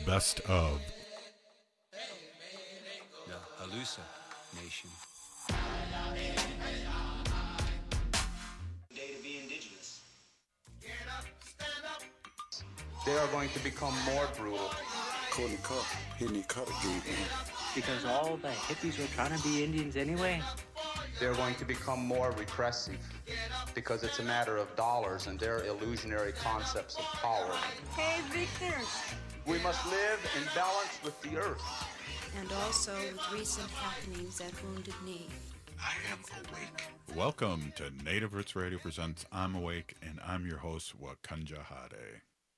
Best of. The Halusa Nation. Day to be indigenous. They are going to become more brutal. Courtney Cup, hitting Cuttagate, man. Because all the hippies were trying to be Indians anyway. They're going to become more repressive because it's a matter of dollars and their illusionary concepts of power. Hey, Victor. We must live in balance with the earth. And also with recent happenings at Wounded Knee. I am awake. Welcome to Native Roots Radio presents I'm Awake, and I'm your host, Wakanja Hade.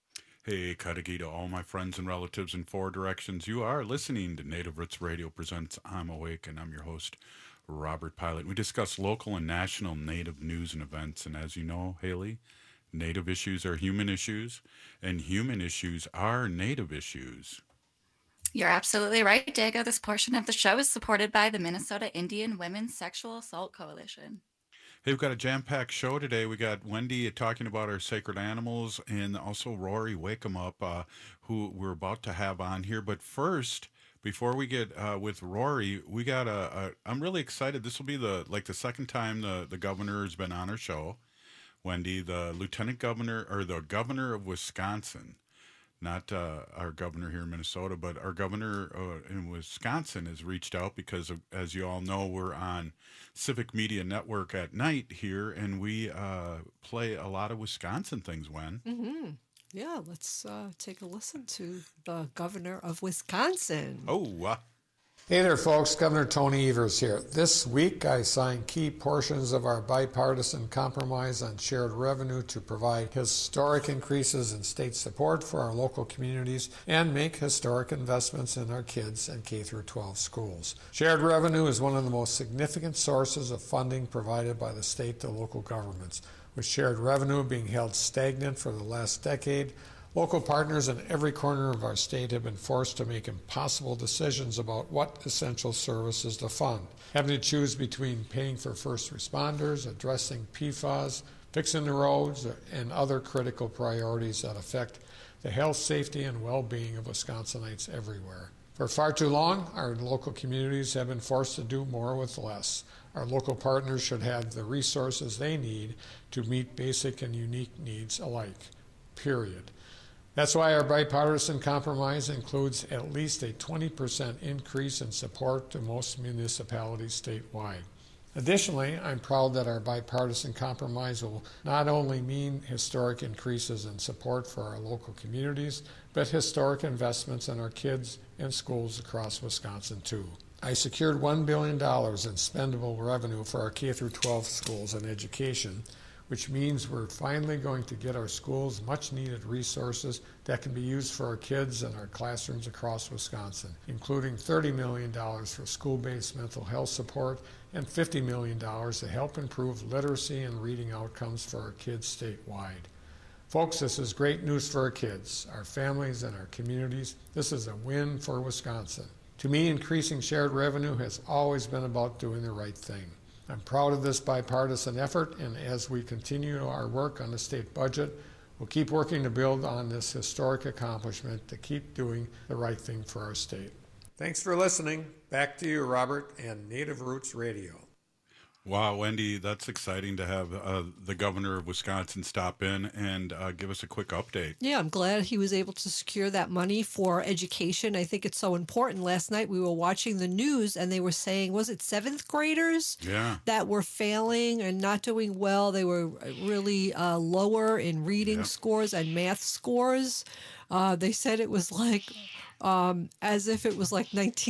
Hey, Cudahy to all my friends and relatives in four directions. You are listening to Native Roots Radio presents I'm Awake, and I'm your host, Robert Pilot. We discuss local and national Native news and events, and as you know, Haley, Native issues are human issues, and human issues are Native issues. You're absolutely right, Dago. This portion of the show is supported by the Minnesota Indian Women's Sexual Assault Coalition. Hey, we've got a jam-packed show today. We got Wendy talking about our sacred animals, and also Rory Wake 'em Up, who we're about to have on here. But first, before we get with Rory, we got I'm really excited. This will be the second time the governor has been on our show. Wendy, the lieutenant governor, or the governor of Wisconsin, not our governor here in Minnesota, but our governor in Wisconsin has reached out because, as you all know, we're on Civic Media Network at night here, and we play a lot of Wisconsin things, Wen. Mm-hmm. Yeah, let's take a listen to the governor of Wisconsin. Oh, Hey there, folks. Governor Tony Evers here. This week, I signed key portions of our bipartisan compromise on shared revenue to provide historic increases in state support for our local communities and make historic investments in our kids and K-12 schools. Shared revenue is one of the most significant sources of funding provided by the state to local governments. With shared revenue being held stagnant for the last decade, local partners in every corner of our state have been forced to make impossible decisions about what essential services to fund, having to choose between paying for first responders, addressing PFAS, fixing the roads, and other critical priorities that affect the health, safety, and well-being of Wisconsinites everywhere. For far too long, our local communities have been forced to do more with less. Our local partners should have the resources they need to meet basic and unique needs alike, period. That's why our bipartisan compromise includes at least a 20% increase in support to most municipalities statewide. Additionally, I'm proud that our bipartisan compromise will not only mean historic increases in support for our local communities, but historic investments in our kids and schools across Wisconsin too. I secured $1 billion in spendable revenue for our K-12 schools and education, which means we're finally going to get our schools much-needed resources that can be used for our kids and our classrooms across Wisconsin, including $30 million for school-based mental health support and $50 million to help improve literacy and reading outcomes for our kids statewide. Folks, this is great news for our kids, our families, and our communities. This is a win for Wisconsin. To me, increasing shared revenue has always been about doing the right thing. I'm proud of this bipartisan effort, and as we continue our work on the state budget, we'll keep working to build on this historic accomplishment to keep doing the right thing for our state. Thanks for listening. Back to you, Robert, and Native Roots Radio. wow, Wendy, that's exciting to have the governor of Wisconsin stop in and give us a quick update. Yeah, I'm glad he was able to secure that money for education. I think it's so important. Last night we were watching the news and they were saying, was it seventh graders that were failing and not doing well? They were really lower in reading scores and math scores. They said it was like as if it was like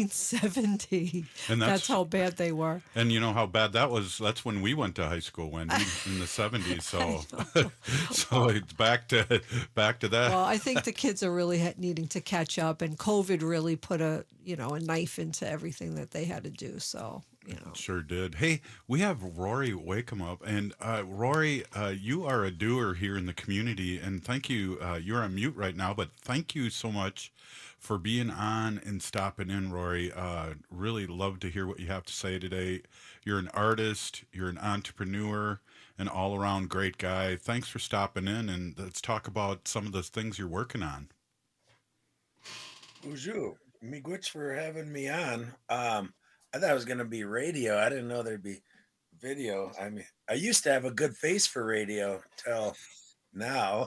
1970. And that's how bad they were. And you know how bad that was? That's when we went to high school, Wendy, in the 70s. So, so it's back to that. Well, I think the kids are really needing to catch up, and COVID really put a knife into everything that they had to do. So. It sure did. Hey, we have Rory Wake 'em Up. And Rory, you are a doer here in the community. And thank you. You're on mute right now, but thank you so much for being on and stopping in, Rory. Really love to hear what you have to say today. You're an artist, you're an entrepreneur, an all-around great guy. Thanks for stopping in, and let's talk about some of the things you're working on. Bonjour. Miigwech for having me on. I thought it was gonna be radio. I didn't know there'd be video. I mean, I used to have a good face for radio till now.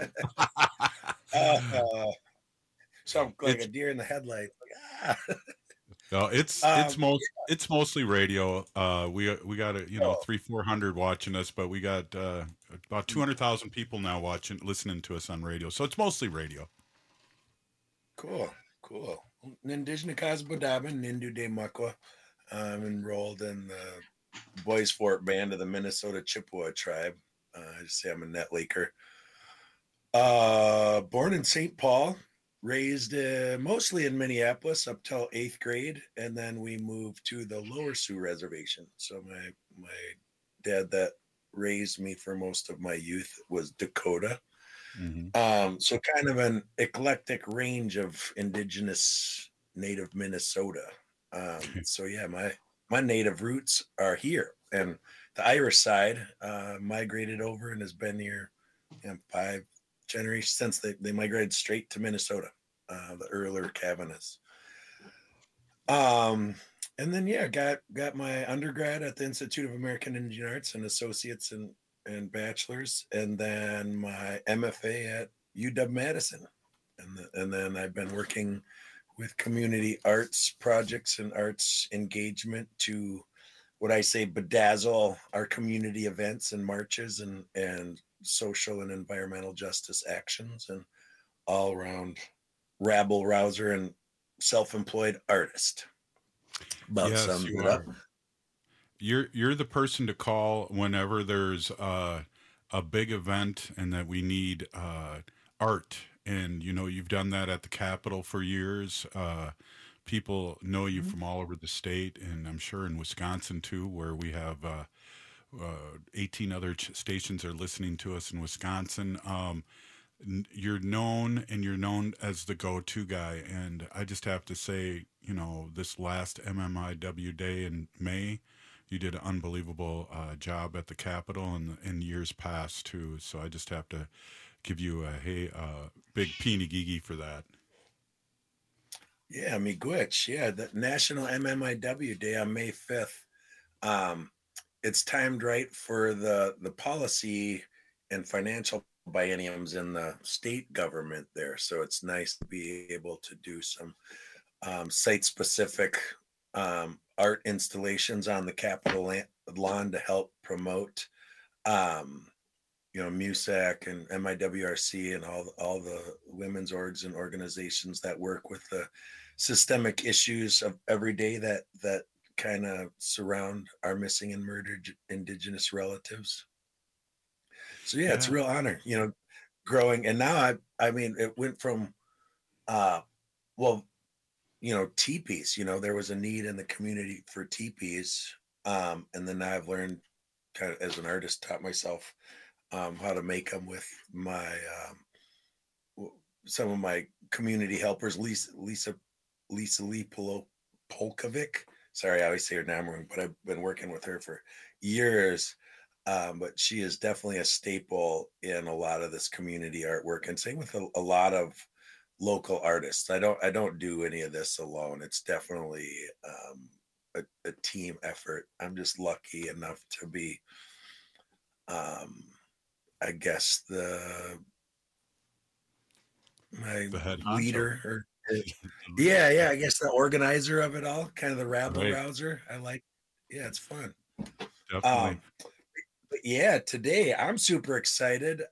uh, so I'm like It's a deer in the headlights. Like, ah. no, Um, it's mostly radio. We got oh, 300-400 watching us, but we got about 200,000 people now listening to us on radio. So it's mostly radio. cool, cool. Nindijna Kasbodaba, Nindu de Makwa. I'm enrolled in the Boys Fort Band of the Minnesota Chippewa tribe. I just say I'm a net leaker. Born in St. Paul, raised mostly in Minneapolis up till 8th grade, and then we moved to the Lower Sioux Reservation. So my dad that raised me for most of my youth was Dakota. So kind of an eclectic range of indigenous native Minnesota. So yeah, my native roots are here, and the Irish side migrated over and has been here 5 generations since they migrated straight to Minnesota, the earlier Kavanas. And then yeah, got my undergrad at the Institute of American Indian Arts and associates and bachelor's, and then my MFA at UW-Madison, and then I've been working with community arts projects and arts engagement to what I say bedazzle our community events and marches and social and environmental justice actions, and all around rabble rouser and self-employed artist. About Yes, sums you it up. are. You're the person to call whenever there's a big event and that we need art. And you've done that at the Capitol for years. People know you from all over the state, and I'm sure in Wisconsin too, where we have 18 other stations are listening to us in Wisconsin. You're known, and you're known as the go-to guy. And I just have to say, this last MMIW day in May, you did an unbelievable job at the Capitol and in years past too. So I just have to give you a big peeny for that. Yeah, Miigwech. Yeah, the National MMIW Day on May 5th. It's timed right for the policy and financial bienniums in the state government there. So it's nice to be able to do some site-specific art installations on the Capitol lawn to help promote MUSAC and MIWRC and all the women's orgs and organizations that work with the systemic issues of every day that kind of surround our missing and murdered indigenous relatives. So yeah, it's a Yeah. real honor, growing. And now I mean, it went from well, teepees, there was a need in the community for teepees. And then now I've learned kind of as an artist, taught myself how to make them with my some of my community helpers, Lisa Lee Polkovic. Sorry, I always say her name wrong, but I've been working with her for years. But she is definitely a staple in a lot of this community artwork, and same with a lot of local artists. I don't do any of this alone. It's definitely a team effort. I'm just lucky enough to be I guess my The head honcho. leader or yeah, I guess the organizer of it all, kind of the rabble Right. rouser. I like, yeah, it's fun. Definitely. But yeah, today I'm super excited.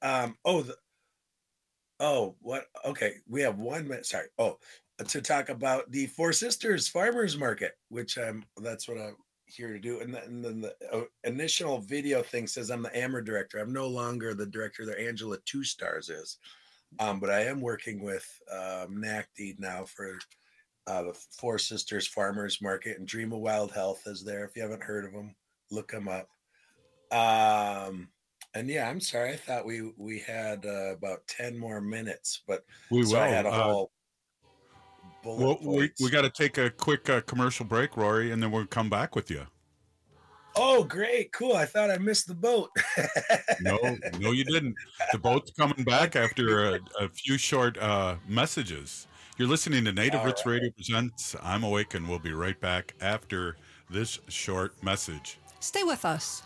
What? Okay, we have 1 minute. Sorry. To talk about the Four Sisters Farmers Market, which that's what I'm here to do. And then the initial video thing says I'm the AMR director. I'm no longer the director that Angela Two Stars is. But I am working with NACD now for the Four Sisters Farmers Market, and Dream of Wild Health is there. If you haven't heard of them, look them up. And yeah, I'm sorry. I thought we had about 10 more minutes, but We so I will. had a whole bullet We points. got to take a quick commercial break, Rory, and then we'll come back with you. Oh, great. Cool. I thought I missed the boat. No, you didn't. The boat's coming back after a few short messages. You're listening to Native Roots Radio Presents I'm Awake, and we'll be right back after this short message. Stay with us.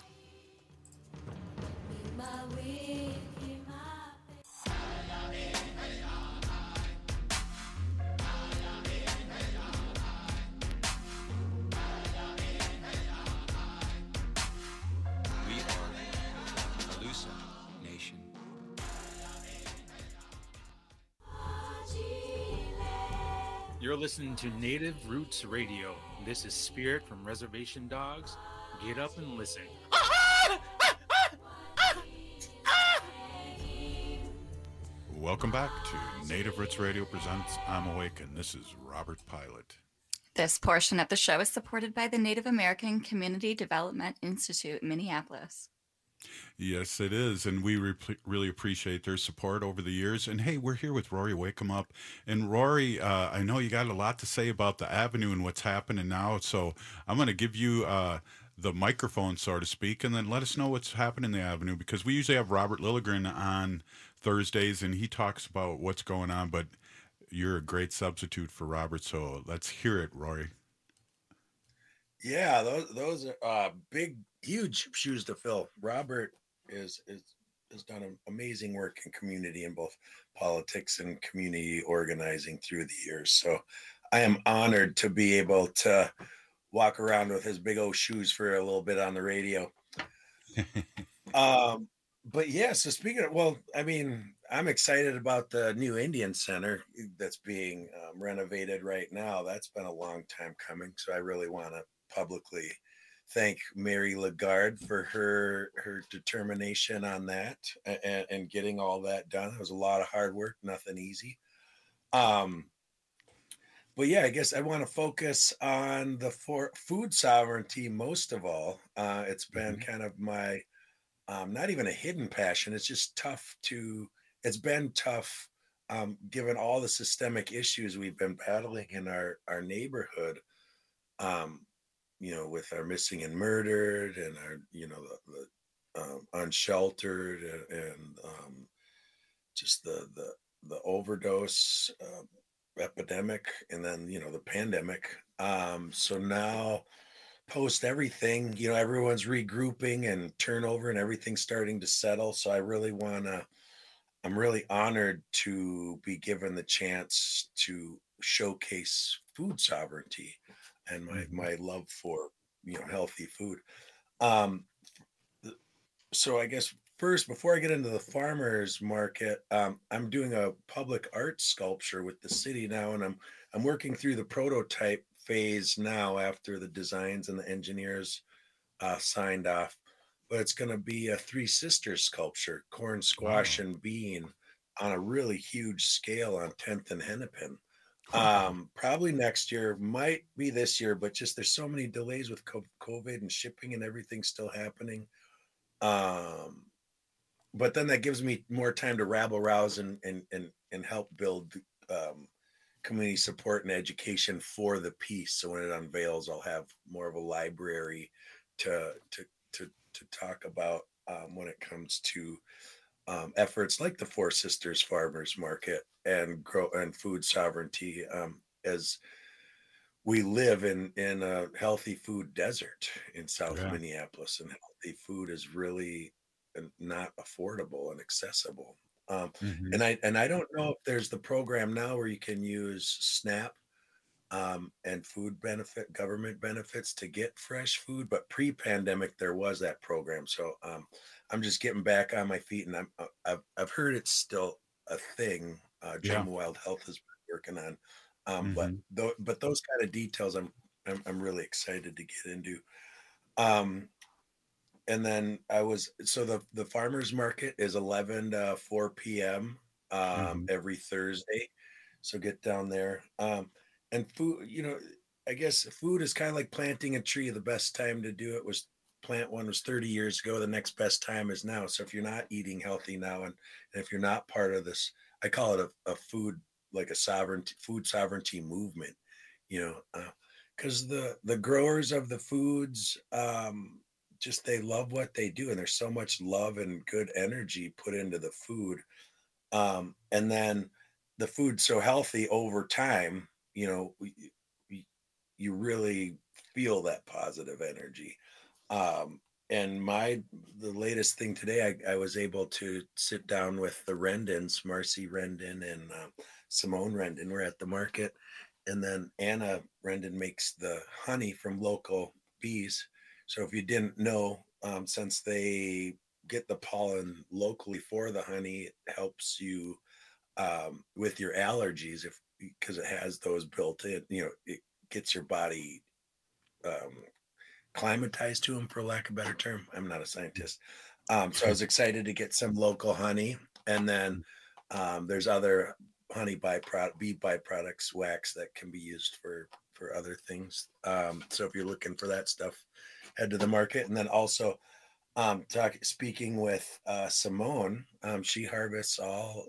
We are Halusa Nation. You're listening to Native Roots Radio. This is Spirit from Reservation Dogs. Get up and listen. Welcome back to Native Roots Radio Presents I'm Awake, and this is Robert Pilot. This portion of the show is supported by the Native American Community Development Institute, Minneapolis. Yes, it is, and we really appreciate their support over the years. And hey, we're here with Rory Wakeham Up. And Rory, I know you got a lot to say about the Avenue and what's happening now, so I'm going to give you the microphone, so to speak, and then let us know what's happening in the Avenue, because we usually have Robert Lilligren on Thursdays, and he talks about what's going on, but you're a great substitute for Robert, so let's hear it, Rory. Yeah, those are big, huge shoes to fill. Robert has done amazing work in community in both politics and community organizing through the years. So I am honored to be able to walk around with his big old shoes for a little bit on the radio. But yeah, so speaking of, well, I mean, I'm excited about the new Indian Center that's being renovated right now. That's been a long time coming. So I really want to publicly thank Mary Lagarde for her determination on that and getting all that done. It was a lot of hard work, nothing easy. But yeah, I guess I want to focus on the food sovereignty most of all. It's been kind of my not even a hidden passion. It's just it's been tough given all the systemic issues we've been battling in our neighborhood. With our missing and murdered and our, the unsheltered and just the overdose epidemic, and then, the pandemic. So now post everything, everyone's regrouping and turnover and everything's starting to settle. So I'm really honored to be given the chance to showcase food sovereignty and my love for, healthy food. So I guess first, before I get into the farmers market, I'm doing a public art sculpture with the city now, and I'm working through the prototype phase now after the designs and the engineers signed off. But it's going to be a Three Sisters sculpture, corn, squash, and bean, on a really huge scale on 10th and Hennepin. Probably next year, might be this year, but just there's so many delays with COVID and shipping and everything still happening. But then that gives me more time to rabble rouse and help build community support and education for the piece. So when it unveils, I'll have more of a library to talk about when it comes to efforts like the Four Sisters Farmers Market and food sovereignty, as we live in a healthy food desert in South Minneapolis, and healthy food is really not affordable and accessible. And I don't know if there's the program now where you can use SNAP and food government benefits to get fresh food, but pre-pandemic there was that program. So I'm just getting back on my feet, and I've heard it's still a thing. Jim Wild Health has been working on, but those kind of details I'm really excited to get into. And then the farmers market is 11 to 4 p.m. Every Thursday. So get down there. And food, I guess food is kind of like planting a tree. The best time to do it was plant one was 30 years ago. The next best time is now. So if you're not eating healthy now, and if you're not part of this, I call it a food, like a food sovereignty movement, because the growers of the foods, just they love what they do, and there's so much love and good energy put into the food. And then the food's so healthy over time, you know, you really feel that positive energy. And the latest thing today, I was able to sit down with the Rendons, Marcy Rendon and Simone Rendon. We're at the market, and then Anna Rendon makes the honey from local bees. So if you didn't know, since they get the pollen locally for the honey, it helps you with your allergies because it has those built in. You know, it gets your body climatized to them, for lack of a better term. I'm not a scientist. So I was excited to get some local honey. And then there's other honey bee byproducts, wax that can be used for other things. So if you're looking for that stuff, head to the market. And then also speaking with Simone, she harvests all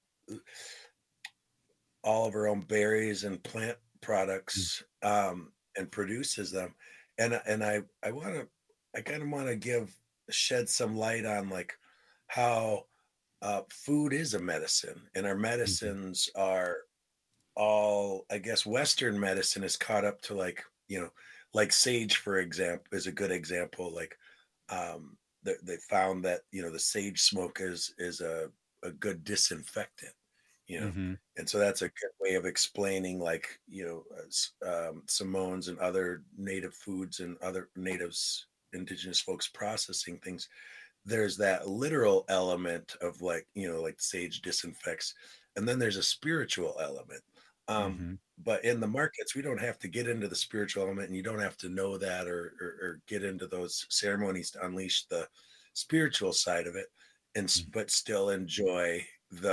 of her own berries and plant products and produces them. And I kind of want to shed some light on like how food is a medicine, and our medicines are all, I guess, Western medicine is caught up to like, you know, like sage, for example, is a good example. Like they found that, you know, the sage smoke is a good disinfectant, you know. And so that's a good way of explaining, like, you know, Simone's and other native foods and other natives, indigenous folks processing things. There's that literal element of like, you know, like sage disinfects, and then there's a spiritual element. But in the markets, we don't have to get into the spiritual element, and you don't have to know that or get into those ceremonies to unleash the spiritual side of it, and but still enjoy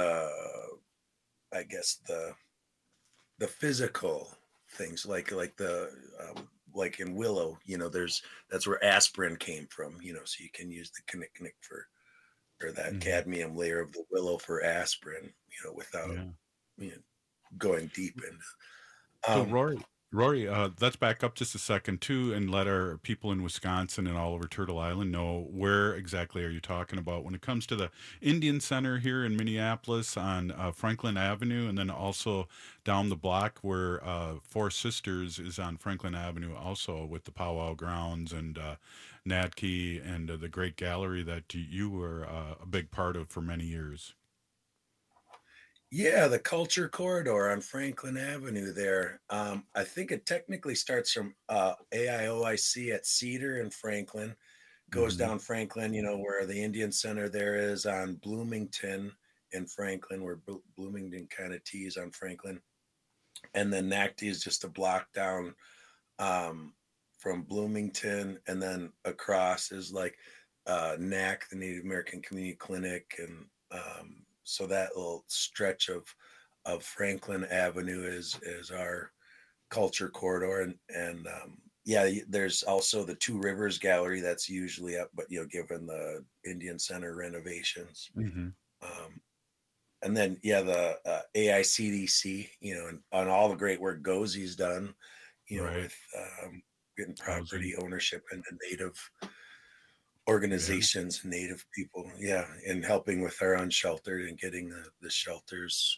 I guess the physical things, like like in willow, you know, that's where aspirin came from, you know, so you can use the kinnikinnick or that cadmium layer of the willow for aspirin, you know, without you know, going deep into. So Rory, let's back up just a second too, and let our people in Wisconsin and all over Turtle Island know where exactly are you talking about when it comes to the Indian Center here in Minneapolis on Franklin Avenue, and then also down the block where Four Sisters is on Franklin Avenue, also with the powwow grounds and Natke and the great gallery that you were a big part of for many years. Yeah, the Culture Corridor on Franklin Avenue there. I think it technically starts from AIOIC at Cedar and Franklin, goes down Franklin, you know, where the Indian Center there is on Bloomington in Franklin, where Bloomington kind of tees on Franklin. And then NACD is just a block down from Bloomington, and then across is like NAC, the Native American Community Clinic, and so that little stretch of Franklin Avenue is our Culture Corridor, and yeah, there's also the Two Rivers Gallery that's usually up, but you know, given the Indian Center renovations, and then yeah, the AICDC, you know, and on all the great work Gozi's done, you know, with getting property ownership and the native organizations, native people, and helping with our unsheltered and getting the shelters,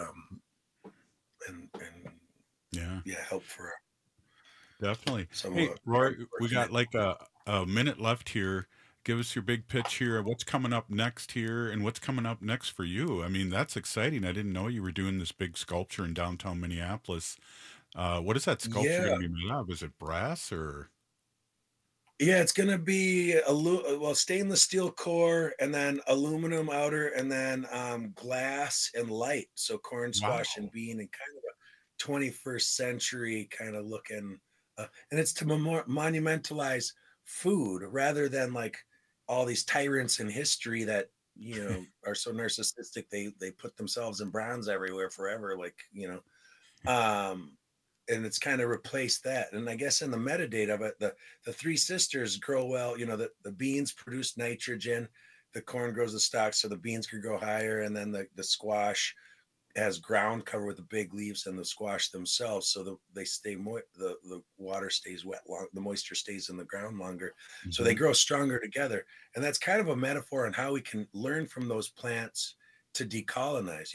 and help for definitely. Hey, Rory, we got like a minute left here. Give us your big pitch here. What's coming up next here, and what's coming up next for you? I mean, that's exciting. I didn't know you were doing this big sculpture in downtown Minneapolis. What is that sculpture going to be made of? Is it brass or? Yeah, it's going to be stainless steel core, and then aluminum outer, and then glass and light. So corn, squash, and bean, and kind of a 21st century kind of looking. And it's to monumentalize food rather than like all these tyrants in history that, you know, are so narcissistic. They put themselves in bronze everywhere forever, like, you know. And it's kind of replaced that. And I guess in the metadata of it, the Three Sisters grow well, you know, the beans produce nitrogen, the corn grows the stalks, so the beans could grow higher. And then the squash has ground cover with the big leaves, and the squash themselves. So they stay the water stays wet, the moisture stays in the ground longer. So they grow stronger together. And that's kind of a metaphor on how we can learn from those plants to decolonize. You know,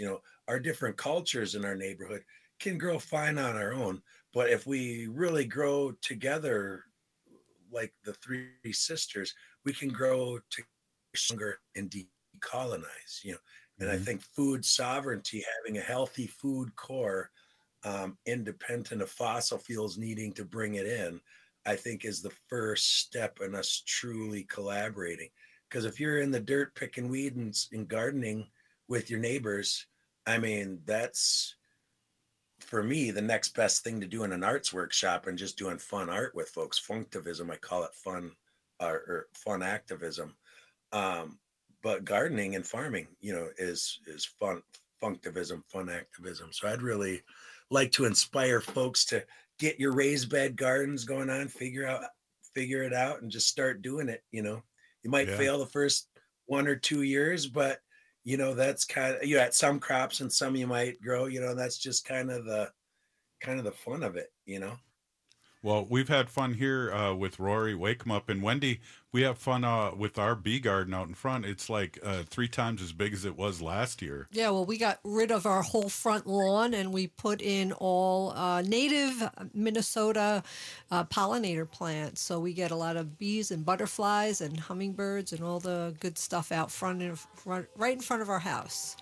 our different cultures in our neighborhood can grow fine on our own. But if we really grow together, like the three sisters, we can grow stronger and decolonize, you know. And I think food sovereignty, having a healthy food core, independent of fossil fuels needing to bring it in, I think is the first step in us truly collaborating. Because if you're in the dirt picking weeds and gardening with your neighbors, I mean, that's for me the next best thing to do in an arts workshop and just doing fun art with folks. Funktivism, I call it fun or fun activism. But gardening and farming, you know, is fun funktivism, fun activism. So I'd really like to inspire folks to get your raised bed gardens going on, figure it out, and just start doing it. You know, you might fail the first 1 or 2 years, but you know, that's kind of, you at some crops and some you might grow, you know, that's just kind of the fun of it, you know? Well, we've had fun here with Rory Wake 'em Up, and Wendy. We have fun with our bee garden out in front. It's like 3 times as big as it was last year. Yeah, well, we got rid of our whole front lawn and we put in all native Minnesota pollinator plants. So we get a lot of bees and butterflies and hummingbirds and all the good stuff out right in front of our house.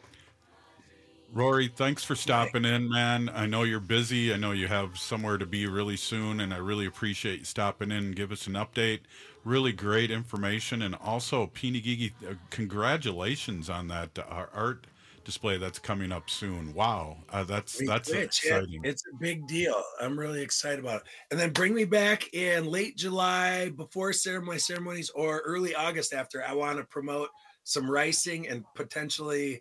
Rory, thanks for stopping in, man. I know you're busy. I know you have somewhere to be really soon, and I really appreciate you stopping in and give us an update. Really great information. And also, Peenigigi, congratulations on that art display that's coming up soon. Wow, that's exciting. It's a big deal. I'm really excited about it. And then bring me back in late July before my ceremonies or early August after. I want to promote some ricing and potentially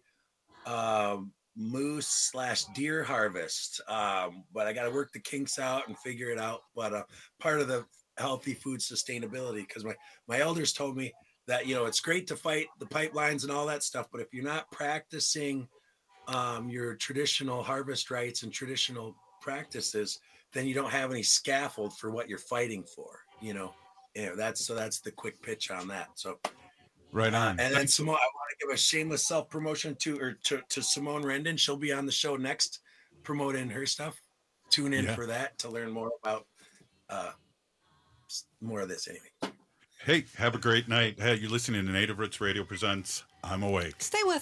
moose/deer harvest, but I got to work the kinks out and figure it out. But part of the healthy food sustainability, because my elders told me that, you know, it's great to fight the pipelines and all that stuff, but if you're not practicing your traditional harvest rites and traditional practices, then you don't have any scaffold for what you're fighting for, you know. That's the quick pitch on that. So right on. And then Simone, I want to give a shameless self-promotion to Simone Rendon. She'll be on the show next, promoting her stuff. Tune in for that to learn more about more of this anyway. Hey, have a great night. Hey, you're listening to Native Roots Radio presents I'm Awake. Stay with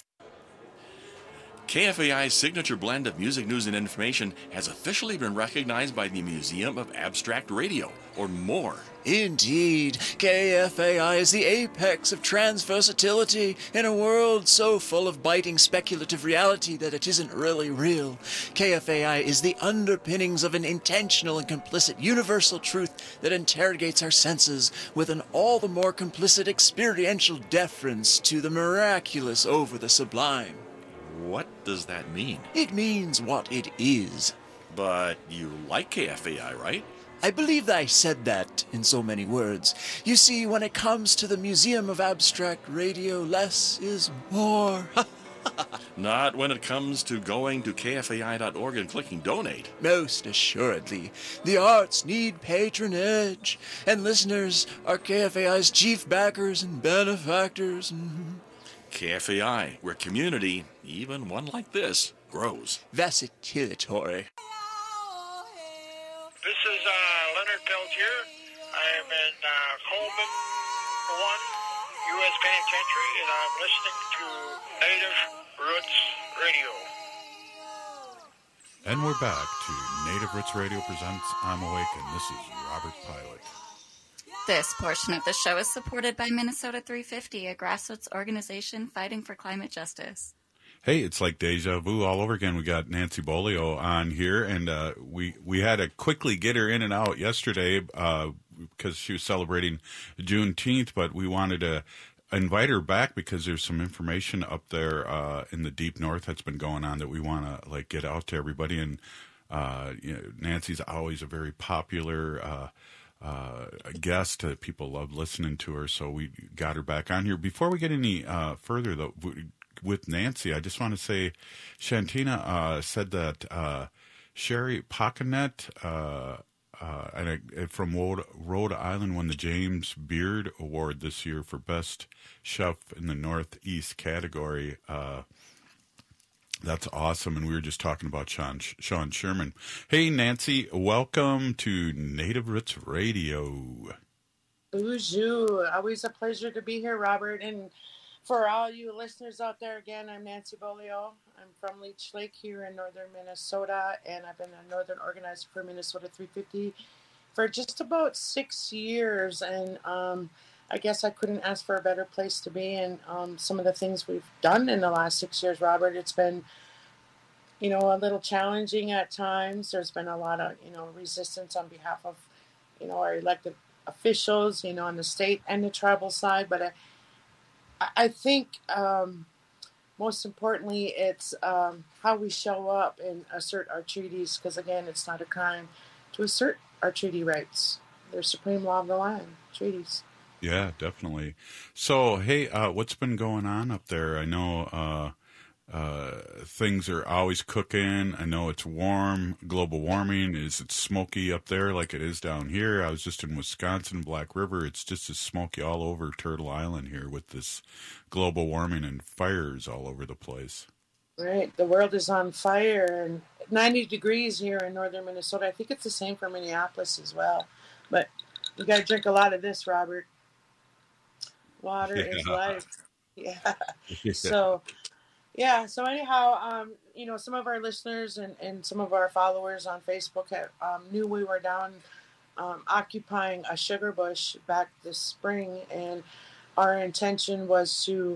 KFAI's signature blend of music, news, and information has officially been recognized by the Museum of Abstract Radio, or more. Indeed, KFAI is the apex of transversatility in a world so full of biting speculative reality that it isn't really real. KFAI is the underpinnings of an intentional and complicit universal truth that interrogates our senses with an all the more complicit experiential deference to the miraculous over the sublime. What does that mean? It means what it is. But you like KFAI, right? I believe that I said that in so many words. You see, when it comes to the Museum of Abstract Radio, less is more. Not when it comes to going to KFAI.org and clicking donate. Most assuredly. The arts need patronage, and listeners are KFAI's chief backers and benefactors. KFAI, where community, even one like this, grows. Vacillatory. This is Leonard Peltier. I am in Coleman 1, U.S. Penitentiary, and I'm listening to Native Roots Radio. And we're back to Native Roots Radio presents I'm Awake, and this is Robert Pilot. This portion of the show is supported by Minnesota 350, a grassroots organization fighting for climate justice. Hey, it's like deja vu all over again. We got Nancy Bolio on here, and we had to quickly get her in and out yesterday because she was celebrating Juneteenth, but we wanted to invite her back because there's some information up there in the deep north that's been going on that we want to get out to everybody. And Nancy's always a very popular guest. People love listening to her, so we got her back on here. Before we get any further, though, with Nancy, I just want to say Shantina said that Sherry Pockenet from Rhode Island won the James Beard Award this year for Best Chef in the Northeast category. That's awesome. And we were just talking about Sean Sherman. Hey, Nancy, welcome to Native Roots Radio. Bonjour. Always a pleasure to be here, Robert. And for all you listeners out there, again, I'm Nancy Bolio. I'm from Leech Lake here in northern Minnesota, and I've been a northern organizer for Minnesota 350 for just about 6 years. And I guess I couldn't ask for a better place to be. And some of the things we've done in the last 6 years, Robert, it's been, a little challenging at times. There's been a lot of, resistance on behalf of, our elected officials, on the state and the tribal side. But I think most importantly, it's how we show up and assert our treaties, because, again, it's not a crime to assert our treaty rights. They're supreme law of the land, treaties. Yeah, definitely. So, hey, what's been going on up there? I know things are always cooking. I know it's warm, global warming. Is it smoky up there like it is down here? I was just in Wisconsin, Black River. It's just as smoky all over Turtle Island here with this global warming and fires all over the place. Right. The world is on fire, and 90 degrees here in northern Minnesota. I think it's the same for Minneapolis as well. But you got to drink a lot of this, Robert. Water is life. Yeah. So anyhow, some of our listeners and some of our followers on Facebook knew we were down occupying a sugar bush back this spring, and our intention was to.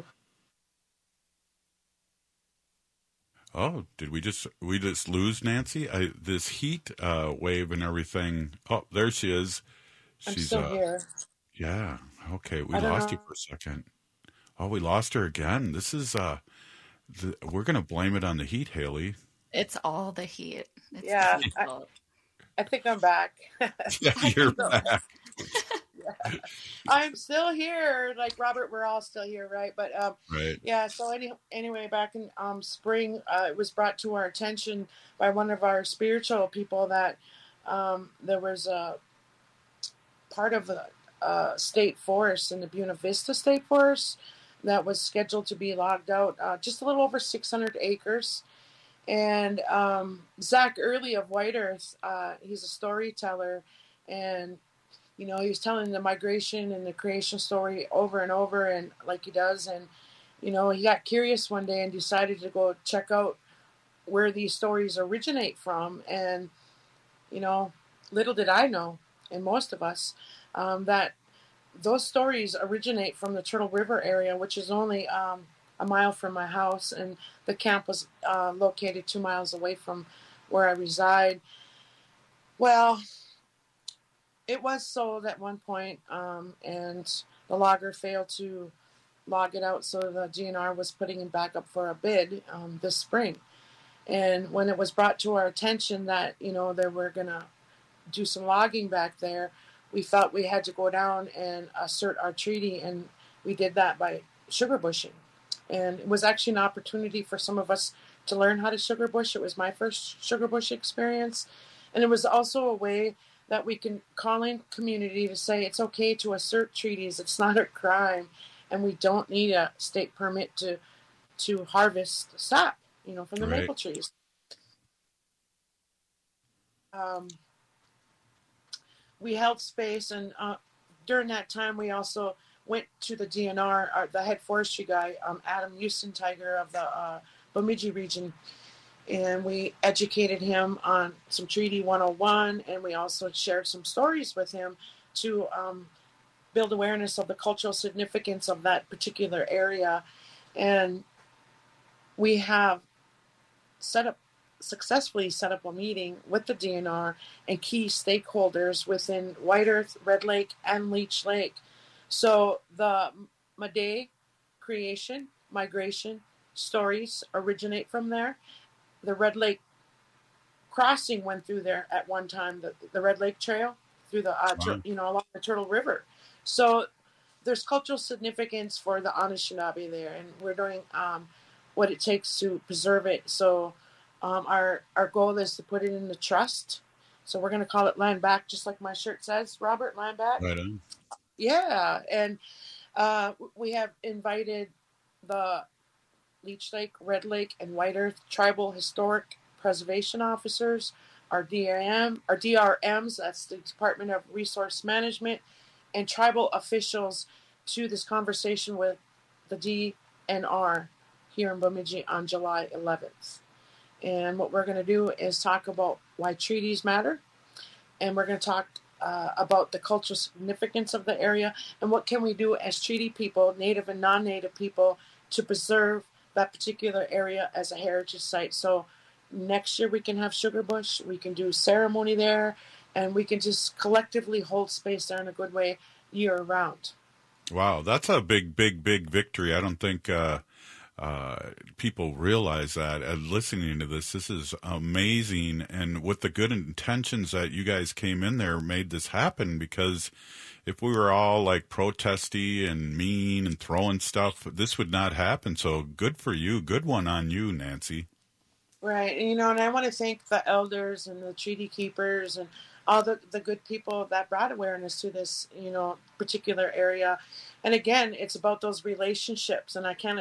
Oh, did we just lose Nancy? This heat wave and everything. Oh, there she is. I'm still here. Yeah. Okay. We lost you for a second. Oh, we lost her again. This is we're going to blame it on the heat, Haley. It's all the heat. Yeah. I think I'm back. Yeah, you're back. Yeah. I'm still here. Like, Robert, we're all still here, right? But right. Yeah, so anyway, back in spring, it was brought to our attention by one of our spiritual people that there was a part of the state forest in the Buena Vista State Forest that was scheduled to be logged out, just a little over 600 acres. And Zach Early of White Earth, he's a storyteller, and he was telling the migration and the creation story over and over, and like he does. And he got curious one day and decided to go check out where these stories originate from. And little did I know, and most of us, that those stories originate from the Turtle River area, which is only a mile from my house, and the camp was located 2 miles away from where I reside. Well, it was sold at one point, and the logger failed to log it out, so the DNR was putting it back up for a bid this spring. And when it was brought to our attention that they were going to do some logging back there, we felt we had to go down and assert our treaty, and we did that by sugar bushing. And it was actually an opportunity for some of us to learn how to sugar bush. It was my first sugar bush experience. And it was also a way that we can call in community to say it's okay to assert treaties. It's not a crime. And we don't need a state permit to harvest sap, from the maple trees. We held space, and during that time, we also went to the DNR, the head forestry guy, Adam Houston-Tiger of the Bemidji region, and we educated him on some Treaty 101, and we also shared some stories with him to build awareness of the cultural significance of that particular area. And we have successfully set up a meeting with the DNR and key stakeholders within White Earth, Red Lake, and Leech Lake. So the Madé creation, migration stories originate from there. The Red Lake crossing went through there at one time, the Red Lake Trail through the along the Turtle River. So there's cultural significance for the Anishinaabe there, and we're doing what it takes to preserve it. So our goal is to put it in the trust. So we're going to call it Land Back, just like my shirt says, Robert, Land Back. Right on. Yeah, and we have invited the Leech Lake, Red Lake, and White Earth Tribal Historic Preservation Officers, our DRMs, that's the Department of Resource Management, and tribal officials to this conversation with the DNR here in Bemidji on July 11th. And what we're going to do is talk about why treaties matter, and we're going to talk about the cultural significance of the area, and what can we do as treaty people, Native and non-Native people, to preserve that particular area as a heritage site. So next year we can have Sugarbush, we can do ceremony there, and we can just collectively hold space there in a good way year round. Wow, that's a big victory. I don't think people realize that. Listening to this is amazing, and with the good intentions that you guys came in there made this happen, because if we were all like protesty and mean and throwing stuff, this would not happen. So good for you. Good one on you, Nancy. Right. And, and I want to thank the elders and the treaty keepers and all the good people that brought awareness to this, particular area. And again, it's about those relationships. And I can't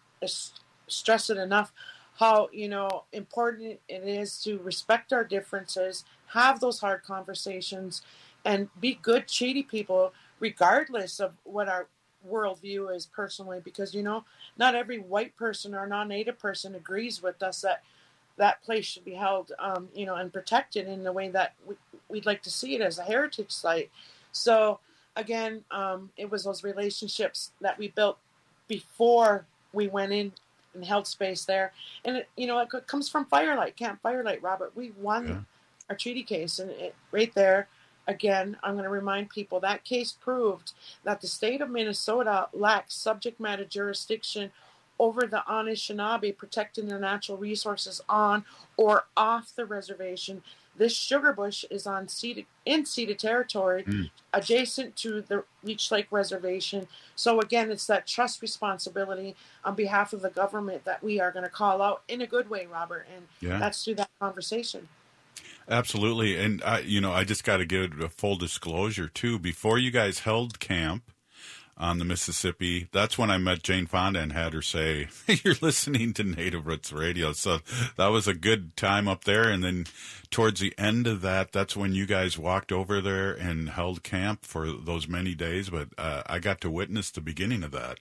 stress it enough how, important it is to respect our differences, have those hard conversations, and be good treaty people, regardless of what our worldview is personally, because, not every white person or non-Native person agrees with us that place should be held, and protected in the way that we'd like to see it as a heritage site. So again, it was those relationships that we built before we went in and held space there. And it comes from Firelight, Camp Firelight, Robert. We won our treaty case, and right there, again, I'm going to remind people that case proved that the state of Minnesota lacks subject matter jurisdiction over the Anishinaabe, protecting their natural resources on or off the reservation. This Sugarbush is in ceded territory, adjacent to the Leech Lake Reservation. So again, it's that trust responsibility on behalf of the government that we are going to call out in a good way, Robert, and that's through that conversation. Absolutely. And I just got to give a full disclosure too. Before you guys held camp on the Mississippi, that's when I met Jane Fonda and had her say, "You're listening to Native Roots Radio." So that was a good time up there. And then towards the end of that, that's when you guys walked over there and held camp for those many days. But I got to witness the beginning of that.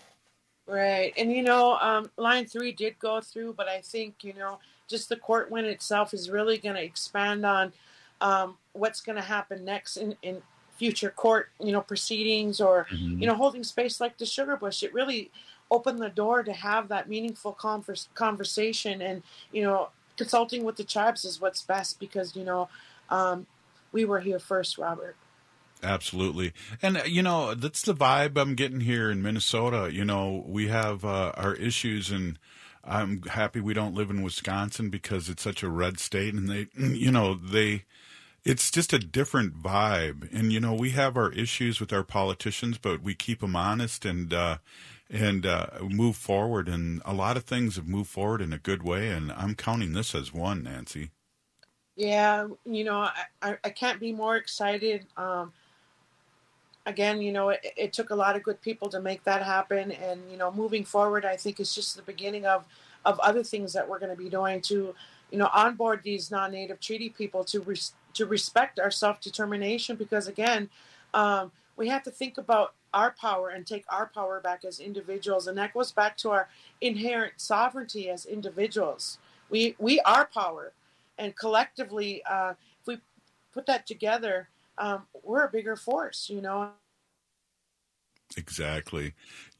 Right. And, Line 3 did go through, but I think, just the court win itself is really going to expand on what's going to happen next in future court, proceedings, or, holding space like the Sugarbush. It really opened the door to have that meaningful conversation, and, consulting with the tribes is what's best, because, we were here first, Robert. Absolutely. And, that's the vibe I'm getting here in Minnesota. We have our issues, and I'm happy we don't live in Wisconsin because it's such a red state, and it's just a different vibe. And, we have our issues with our politicians, but we keep them honest and move forward. And a lot of things have moved forward in a good way. And I'm counting this as one, Nancy. Yeah. I can't be more excited. Again, it took a lot of good people to make that happen. And, moving forward, I think it's just the beginning of other things that we're going to be doing to, onboard these non-Native treaty people to respect our self-determination. Because, again, we have to think about our power and take our power back as individuals. And that goes back to our inherent sovereignty as individuals. We are power. And collectively, if we put that together, we're a bigger force, Exactly.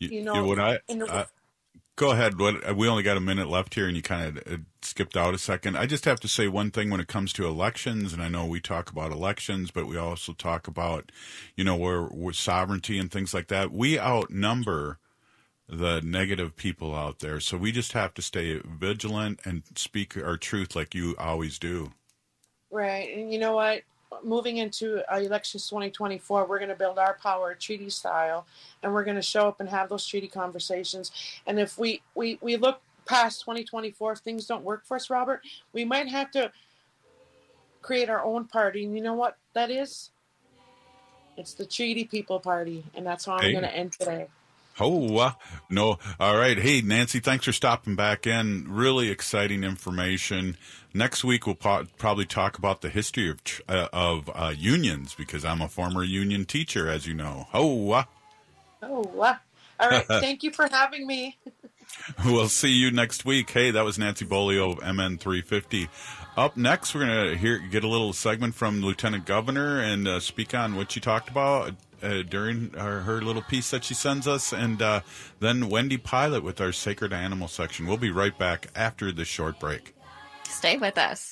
Go ahead. We only got a minute left here, and you kind of skipped out a second. I just have to say one thing when it comes to elections, and I know we talk about elections, but we also talk about, where sovereignty and things like that. We outnumber the negative people out there, so we just have to stay vigilant and speak our truth like you always do. Right. And you know what? Moving into elections 2024, we're going to build our power treaty style, and we're going to show up and have those treaty conversations. And if we look past 2024, if things don't work for us, Robert, we might have to create our own party. And you know what that is? It's the Treaty People Party, and that's how I'm going to end today. No. All right. Hey, Nancy, thanks for stopping back in. Really exciting information. Next week, we'll probably talk about the history of unions, because I'm a former union teacher, as you know. All right. Thank you for having me. We'll see you next week. Hey, that was Nancy Bolio of MN350. Up next, we're going to get a little segment from Lieutenant Governor and speak on what she talked about during her little piece that she sends us, and then Wendy Pilot with our Sacred Animal section. We'll be right back after this short break. Stay with us.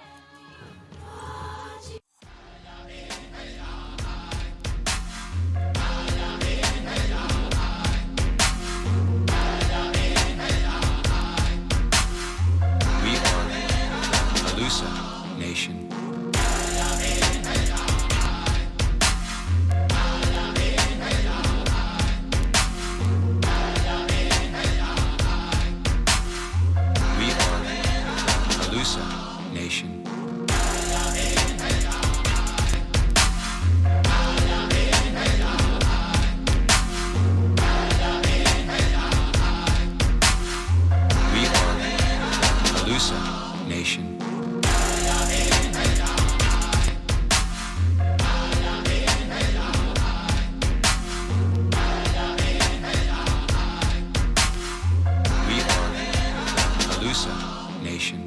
We are Alusa Nation. Nation. We are Alusa Nation. We are Alusa Nation.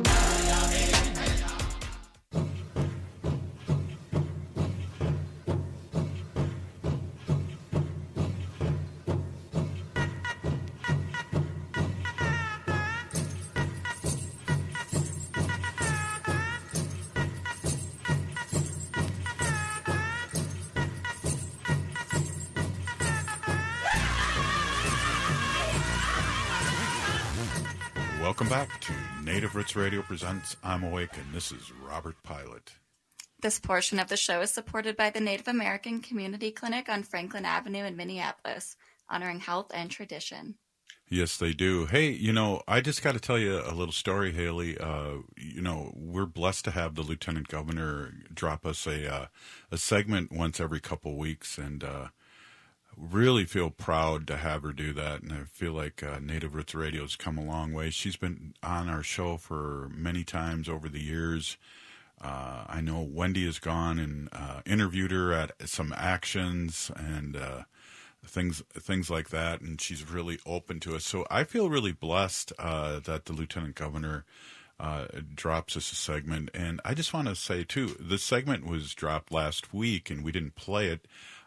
Welcome back to Native Roots Radio presents I'm Awake, and this is Robert Pilot. This portion of the show is supported by the Native American Community Clinic on Franklin Avenue in Minneapolis, honoring health and tradition. Yes, they do. Hey, I just got to tell you a little story, Haley. We're blessed to have the Lieutenant Governor drop us a segment once every couple weeks, and really feel proud to have her do that. And I feel like Native Roots Radio has come a long way. She's been on our show for many times over the years. I know Wendy has gone and interviewed her at some actions and things like that, and she's really open to us. So I feel really blessed that the Lieutenant Governor drops us a segment. And I just want to say, too, this segment was dropped last week, and we didn't play it.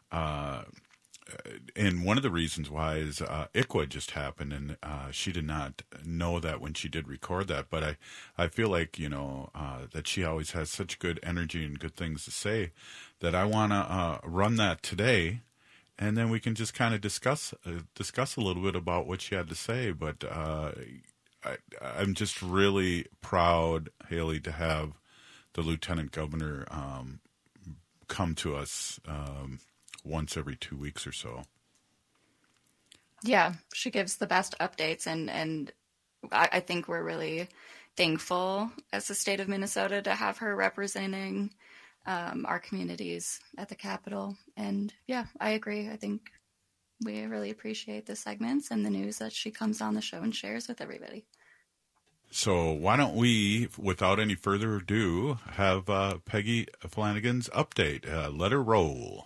And one of the reasons why is ICWA just happened, and she did not know that when she did record that. But I feel like, that she always has such good energy and good things to say that I want to run that today, and then we can just kind of discuss a little bit about what she had to say. But I'm just really proud, Haley, to have the Lieutenant Governor come to us once every 2 weeks or so. Yeah, she gives the best updates, and I think we're really thankful as the state of Minnesota to have her representing our communities at the Capitol. And yeah, I agree. I think we really appreciate the segments and the news that she comes on the show and shares with everybody. So why don't we, without any further ado, have Peggy Flanagan's update. Let her roll.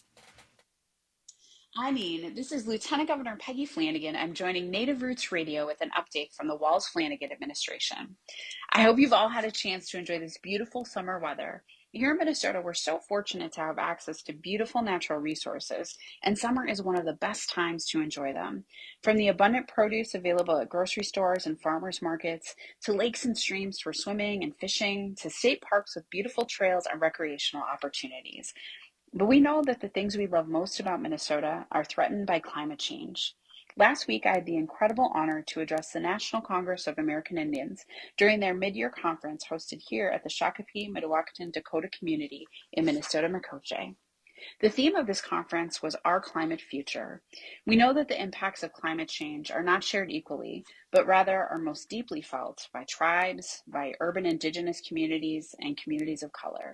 This is Lieutenant Governor Peggy Flanagan. I'm joining Native Roots Radio with an update from the Walz-Flanagan administration. I hope you've all had a chance to enjoy this beautiful summer weather. Here in Minnesota, we're so fortunate to have access to beautiful natural resources, and summer is one of the best times to enjoy them. From the abundant produce available at grocery stores and farmers markets, to lakes and streams for swimming and fishing, to state parks with beautiful trails and recreational opportunities. But we know that the things we love most about Minnesota are threatened by climate change. Last week, I had the incredible honor to address the National Congress of American Indians during their mid-year conference hosted here at the Shakopee Mdewakanton Dakota community in Minnesota-Makoche. The theme of this conference was Our Climate Future. We know that the impacts of climate change are not shared equally, but rather are most deeply felt by tribes, by urban indigenous communities, and communities of color.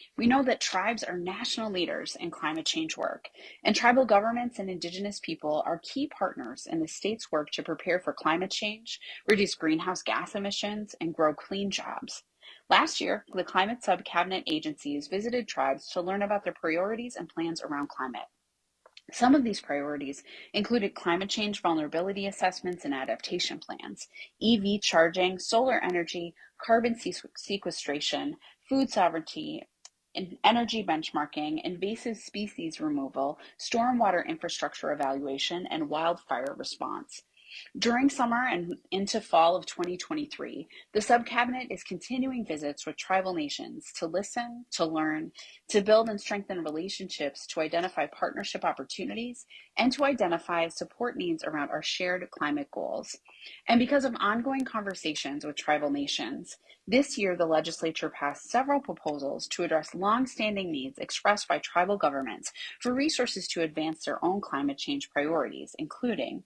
We know that tribes are national leaders in climate change work, and tribal governments and indigenous people are key partners in the state's work to prepare for climate change, reduce greenhouse gas emissions, and grow clean jobs. Last year, the climate sub-cabinet agencies visited tribes to learn about their priorities and plans around climate. Some of these priorities included climate change vulnerability assessments and adaptation plans, EV charging, solar energy, carbon sequestration, food sovereignty, energy benchmarking, invasive species removal, stormwater infrastructure evaluation, and wildfire response. During summer and into fall of 2023, the subcabinet is continuing visits with tribal nations to listen, to learn, to build and strengthen relationships, to identify partnership opportunities, and to identify support needs around our shared climate goals. And because of ongoing conversations with tribal nations, this year the legislature passed several proposals to address longstanding needs expressed by tribal governments for resources to advance their own climate change priorities, including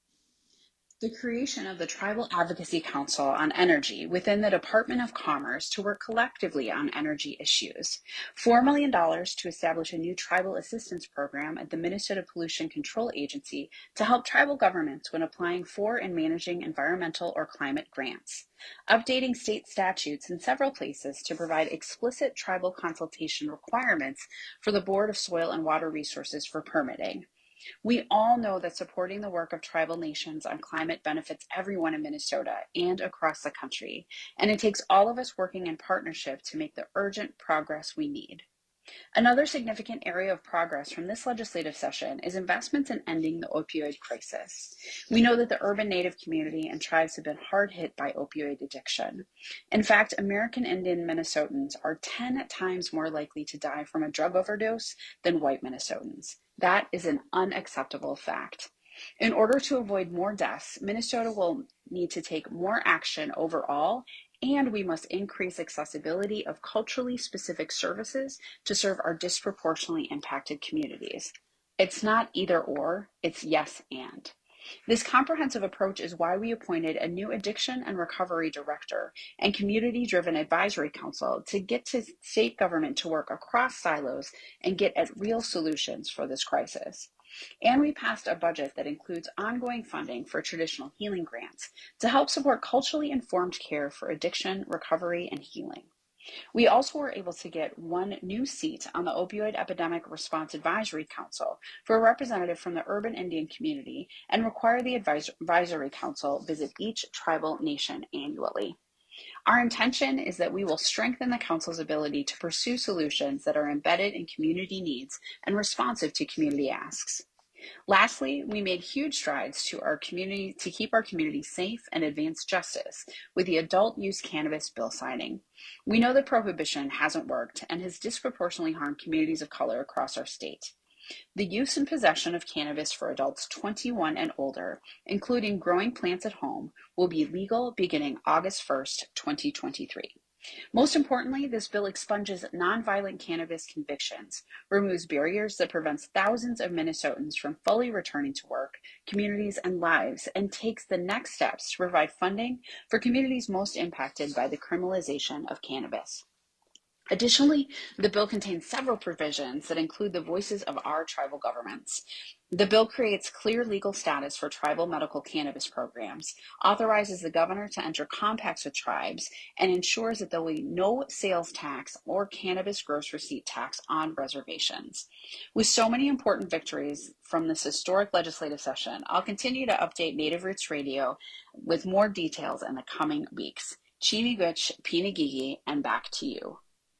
the creation of the Tribal Advocacy Council on Energy within the Department of Commerce to work collectively on energy issues, $4 million to establish a new tribal assistance program at the Minnesota Pollution Control Agency to help tribal governments when applying for and managing environmental or climate grants, updating state statutes in several places to provide explicit tribal consultation requirements for the Board of Soil and Water Resources for permitting. We all know that supporting the work of tribal nations on climate benefits everyone in Minnesota and across the country, and it takes all of us working in partnership to make the urgent progress we need. Another significant area of progress from this legislative session is investments in ending the opioid crisis. We know that the urban Native community and tribes have been hard hit by opioid addiction. In fact, American Indian Minnesotans are 10 times more likely to die from a drug overdose than white Minnesotans. That is an unacceptable fact. In order to avoid more deaths, Minnesota will need to take more action overall, and we must increase accessibility of culturally specific services to serve our disproportionately impacted communities. It's not either or, it's yes and. This comprehensive approach is why we appointed a new addiction and recovery director and community-driven advisory council to get to state government to work across silos and get at real solutions for this crisis. And we passed a budget that includes ongoing funding for traditional healing grants to help support culturally informed care for addiction, recovery, and healing. We also were able to get one new seat on the Opioid Epidemic Response Advisory Council for a representative from the urban Indian community and require the advisory council visit each tribal nation annually. Our intention is that we will strengthen the council's ability to pursue solutions that are embedded in community needs and responsive to community asks. Lastly, we made huge strides to keep our community safe and advance justice with the adult use cannabis bill signing. We know that prohibition hasn't worked and has disproportionately harmed communities of color across our state. The use and possession of cannabis for adults 21 and older, including growing plants at home, will be legal beginning August 1st, 2023. Most importantly, this bill expunges nonviolent cannabis convictions, removes barriers that prevents thousands of Minnesotans from fully returning to work, communities, and lives, and takes the next steps to provide funding for communities most impacted by the criminalization of cannabis. Additionally, the bill contains several provisions that include the voices of our tribal governments. The bill creates clear legal status for tribal medical cannabis programs, authorizes the governor to enter compacts with tribes, and ensures that there will be no sales tax or cannabis gross receipt tax on reservations. With so many important victories from this historic legislative session, I'll continue to update Native Roots Radio with more details in the coming weeks. Chimiguch, Pinagigi, and back to you.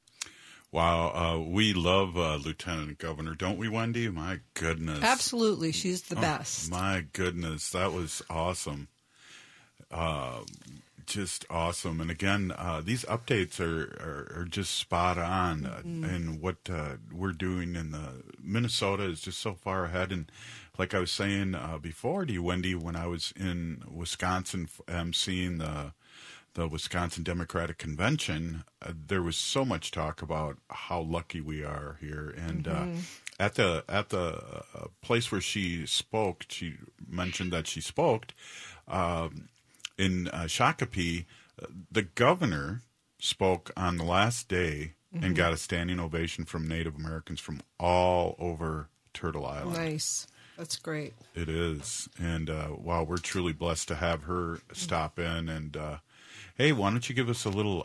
Wow, we love Lieutenant Governor, don't we, Wendy? My goodness. Absolutely, she's the best. My goodness, that was awesome. Just awesome. And again, these updates are just spot on. And what we're doing in Minnesota is just so far ahead. And like I was saying before to you, Wendy, when I was in Wisconsin emceeing the Wisconsin Democratic Convention, there was so much talk about how lucky we are here. And at the place where she spoke, she mentioned that she spoke in Shakopee. The governor spoke on the last day and got a standing ovation from Native Americans from all over Turtle Island. Nice. That's great. It is. And wow, we're truly blessed to have her stop in. And hey, why don't you give us a little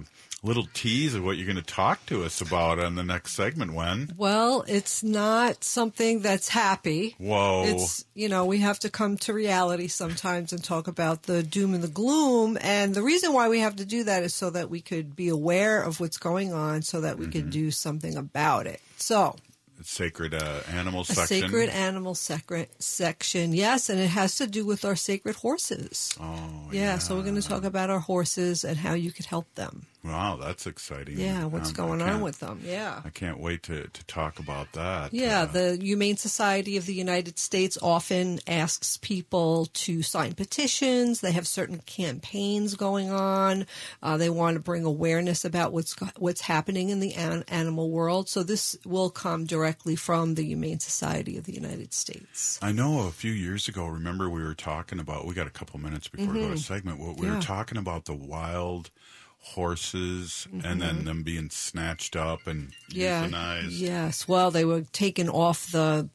tease of what you're going to talk to us about on the next segment, Wen? Well, it's not something that's happy. Whoa. It's, we have to come to reality sometimes and talk about the doom and the gloom. And the reason why we have to do that is so that we could be aware of what's going on so that we could do something about it. So... Sacred animal section. A sacred animal section, yes, and it has to do with our sacred horses. Oh, yeah. So we're going to talk about our horses and how you could help them. Wow, that's exciting. Yeah, what's going on with them? Yeah. I can't wait to talk about that. Yeah, the Humane Society of the United States often asks people to sign petitions. They have certain campaigns going on. They want to bring awareness about what's happening in the animal world. So this will come directly from the Humane Society of the United States. I know a few years ago, remember we were talking about, we got a couple minutes before we go to segment, we were talking about the wild horses and then them being snatched up and euthanized. Yes. Well, they were taken off the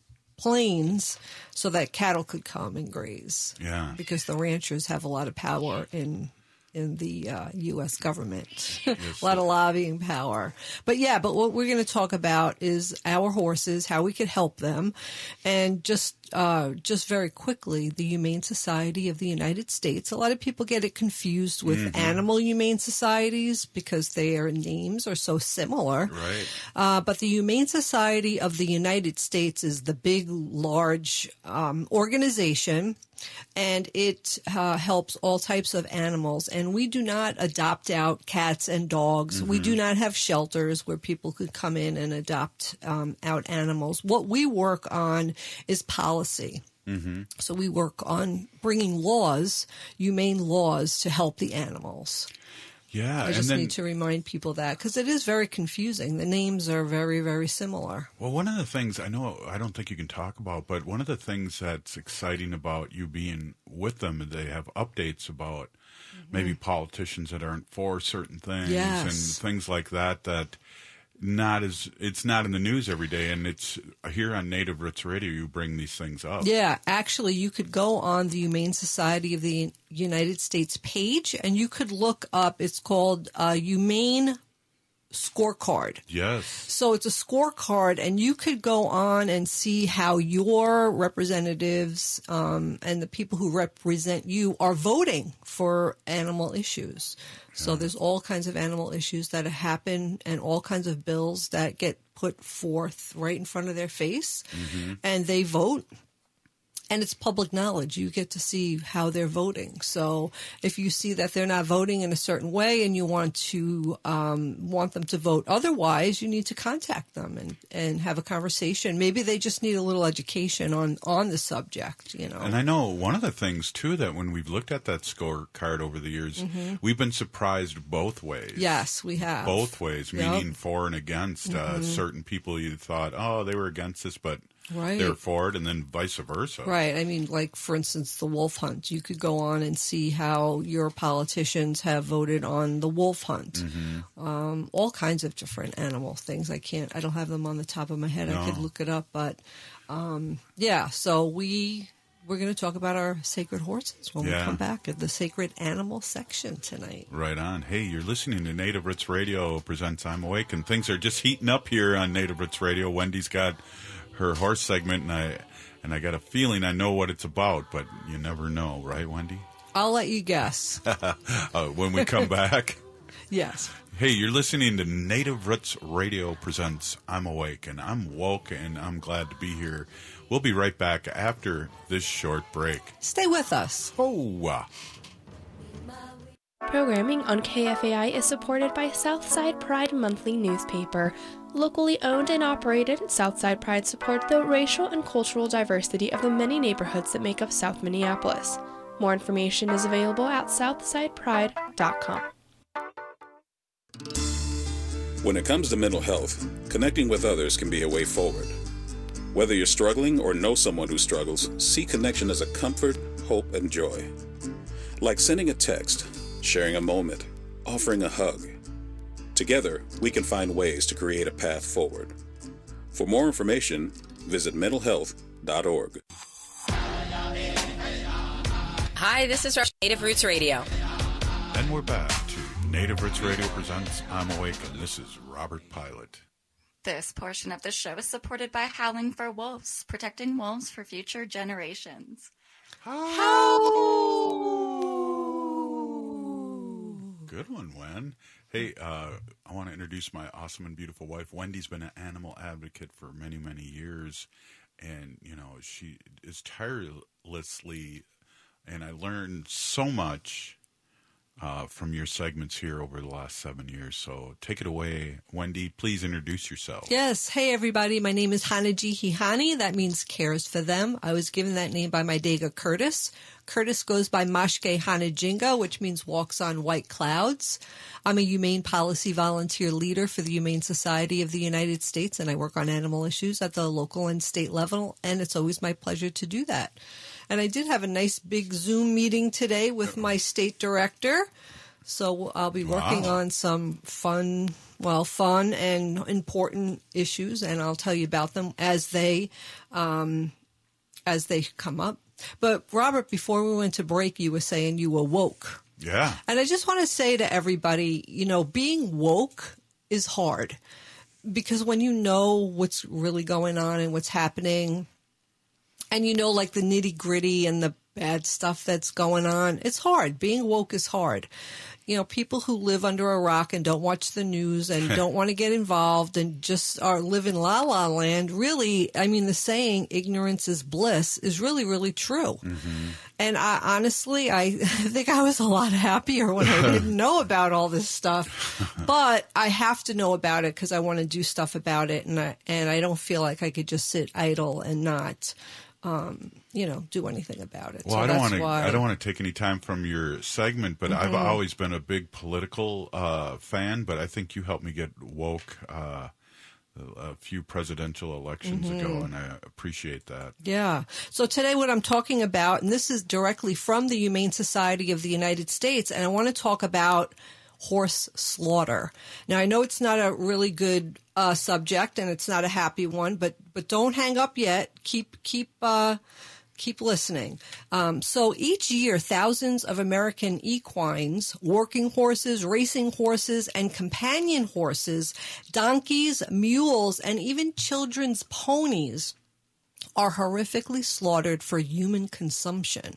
plains so that cattle could come and graze. Yeah. Because the ranchers have a lot of power in the U.S. government. A lot of lobbying power. But what we're going to talk about is our horses, how we could help them. And just very quickly, the Humane Society of the United States. A lot of people get it confused with animal humane societies because their names are so similar. Right. But the Humane Society of the United States is the big, large organization. And it helps all types of animals. And we do not adopt out cats and dogs. We do not have shelters where people could come in and adopt out animals. What we work on is policy. So we work on bringing laws, humane laws, to help the animals. Yeah. I just need to remind people that because it is very confusing. The names are very, very similar. Well, one of the things I don't think you can talk about, but one of the things that's exciting about you being with them, they have updates about maybe politicians that aren't for certain things and things like that, it's not in the news every day, and it's here on Native Roots Radio you bring these things up. Yeah, actually you could go on the Humane Society of the United States page and you could look up, it's called Humane Scorecard. Yes. So it's a scorecard and you could go on and see how your representatives and the people who represent you are voting for animal issues. So there's all kinds of animal issues that happen and all kinds of bills that get put forth right in front of their face and they vote. And it's public knowledge. You get to see how they're voting. So if you see that they're not voting in a certain way and you want them to vote otherwise, you need to contact them and have a conversation. Maybe they just need a little education on the subject, And I know one of the things, too, that when we've looked at that scorecard over the years, we've been surprised both ways. Yes, we have. Both ways, meaning for and against. Certain people you thought, oh, they were against this, but... Right. They're for it, and then vice versa. Right. I mean, like, for instance, the wolf hunt. You could go on and see how your politicians have voted on the wolf hunt. All kinds of different animal things. I don't have them on the top of my head. No. I could look it up. But, so we're going to talk about our sacred horses when we come back at the sacred animal section tonight. Right on. Hey, you're listening to Native Roots Radio presents I'm Awake, and things are just heating up here on Native Roots Radio. Wendy's got her horse segment, and I got a feeling I know what it's about, but you never know, right, Wendy? I'll let you guess. When we come back? Yes. Hey, you're listening to Native Roots Radio presents I'm Awake, and I'm woke, and I'm glad to be here. We'll be right back after this short break. Stay with us. Oh, Programming on KFAI is supported by Southside Pride Monthly newspaper. Locally owned and operated, Southside Pride supports the racial and cultural diversity of the many neighborhoods that make up South Minneapolis. More information is available at southsidepride.com. When it comes to mental health, connecting with others can be a way forward. Whether you're struggling or know someone who struggles, see connection as a comfort, hope, and joy. Like sending a text, sharing a moment, offering a hug. Together, we can find ways to create a path forward. For more information, visit mentalhealth.org. Hi, this is Native Roots Radio. And we're back to Native Roots Radio presents I'm Awake, and this is Robert Pilot. This portion of the show is supported by Howling for Wolves, protecting wolves for future generations. Good one, Wen. Hey, I want to introduce my awesome and beautiful wife. Wendy's been an animal advocate for many, many years, and, you know, she is tirelessly, and I learned so much from your segments here over the last 7 years. So take it away, Wendy. Please introduce yourself. Yes. Hey, everybody. My name is Hanaji Hihani. That means cares for them. I was given that name by my Dega Curtis. Curtis goes by Mashke Hanajinga, which means walks on white clouds. I'm a humane policy volunteer leader for the Humane Society of the United States, and I work on animal issues at the local and state level, and it's always my pleasure to do that. And I did have a nice big Zoom meeting today with my state director. So I'll be working on some fun and important issues, and I'll tell you about them as they come up. But Robert, before we went to break, you were saying you were woke. Yeah. And I just want to say to everybody, you know, being woke is hard because when you know what's really going on and what's happening, and you know, like the nitty gritty and the bad stuff that's going on, it's hard. Being woke is hard. You know, people who live under a rock and don't watch the news and don't want to get involved and just are living la la land, really, I mean, the saying, ignorance is bliss, is really, really true. Mm-hmm. And I think I was a lot happier when I didn't know about all this stuff. But I have to know about it because I want to do stuff about it. And I don't feel like I could just sit idle and not do anything about it. Well, so I don't want to take any time from your segment, but I've always been a big political fan. But I think you helped me get woke a few presidential elections ago, and I appreciate that. Yeah. So today, what I'm talking about, and this is directly from the Humane Society of the United States, and I want to talk about horse slaughter. Now, I know it's not a really good subject, and it's not a happy one, but don't hang up yet. Keep listening. So each year, thousands of American equines, working horses, racing horses, and companion horses, donkeys, mules, and even children's ponies are horrifically slaughtered for human consumption.